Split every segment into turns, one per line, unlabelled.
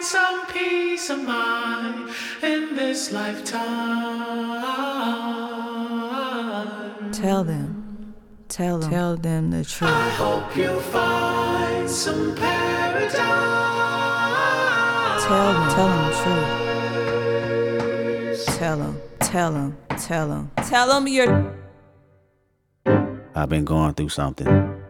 some peace of mind in this lifetime.
Tell them the truth.
I hope you find some paradise.
Tell them the truth. Tell them you're.
I've been going through something.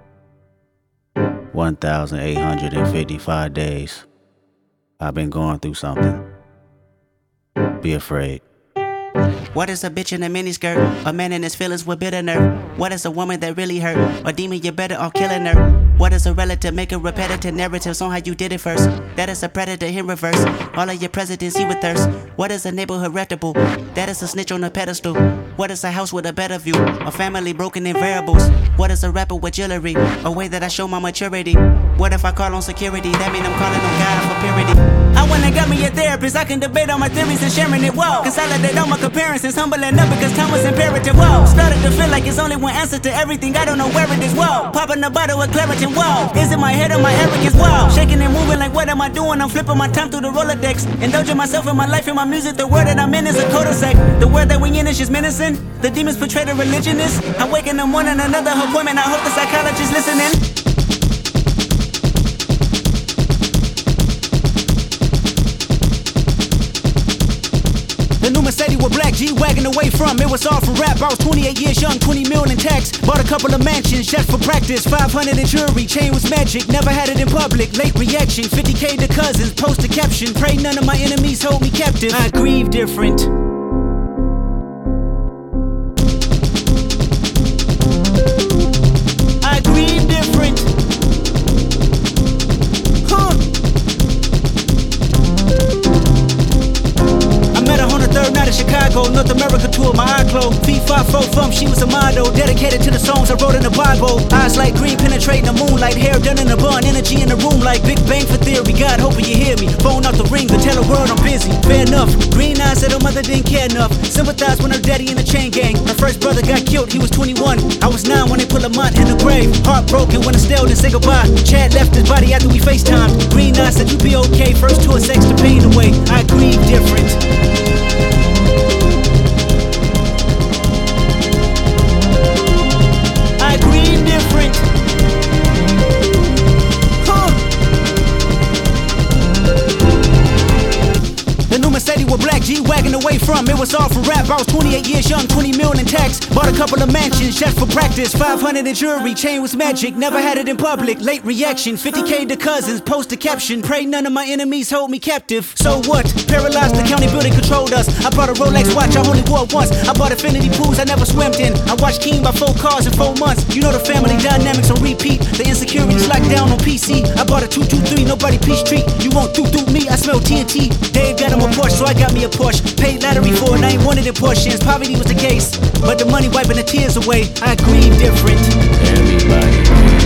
1,855 days. I've been going through something. Be afraid.
What is a bitch in a miniskirt? A man in his feelings with bitter nerve. What is a woman that really hurt? A demon, you better off killing her. What is a relative? Make a repetitive narratives on how you did it first. That is a predator in reverse. All of your presidents he with thirst. What is a neighborhood reputable? That is a snitch on a pedestal. What is a house with a better view? A family broken in variables. What is a rapper with jewelry? A way that I show my maturity. What if I call on security? That mean I'm calling on God for purity. I went and got me a therapist. I can debate on my theories and sharing it. Whoa. Consolidate all my comparisons. Humbling up because time was imperative. Whoa. Started to feel like it's only one answer to everything. I don't know where it is. Whoa. Popping a bottle with Claritin. Whoa. Is it my head or my arrogance? Whoa. Shaking and moving like what am I doing? I'm flipping my time through the Rolodex. Indulging myself in my life and my music. The word that I'm in is a cul-de-sac. The word that we in is just menacing. The demons portray the religionist. I wake in the morning, another appointment. I hope the psychologist listening. The new Mercedes with black G-Wagon away from. It was all for rap. I was 28 years young, 20 million in tax. Bought a couple of mansions just for practice. 500 in jewelry, chain was magic. Never had it in public. Late reaction, 50K to cousins. Post a caption. Pray none of my enemies hold me captive. I grieve different. I grieve different. Third night in Chicago, North America tour, my eye closed. V5 from, she was a model. Dedicated to the songs I wrote in the Bible. Eyes like green, penetrating the moonlight. Hair done in a bun, energy in the room like Big Bang for theory. God, hoping you hear me. Phone out the ring to tell the world I'm busy. Fair enough. Green eyes said her mother didn't care enough. Sympathize when her daddy in the chain gang. Her first brother got killed, he was 21. I was 9 when they put Lamont in the grave. Heartbroken when Estelle didn't say goodbye. Chad left his body after we FaceTimed. Green eyes said you be okay. First tour sex to pain away. I grieve different. I grieve different. The new Mercedes with black G-Wagon away from. It was all for rap. I was 28 years young, 20 million in tax. Bought a couple of mansions just for practice. 500 in jewelry, chain was magic. Never had it in public. Late reaction, 50K to cousins. Post a caption. Pray none of my enemies hold me captive. So what? Paralyzed, the county building controlled us. I bought a Rolex watch, I only wore it once. I bought infinity pools I never swam in. I watched King by 4 cars in 4 months. You know the family dynamics on repeat. The insecurities locked down on PC. I bought a 223, nobody peach treat. You won't do me, I smell TNT. Dave got him a Porsche, so I got me a Porsche. Paid lottery for it, I ain't wanted in portions. Poverty was the case, but the money wiping the tears away. I grieve different.
Everybody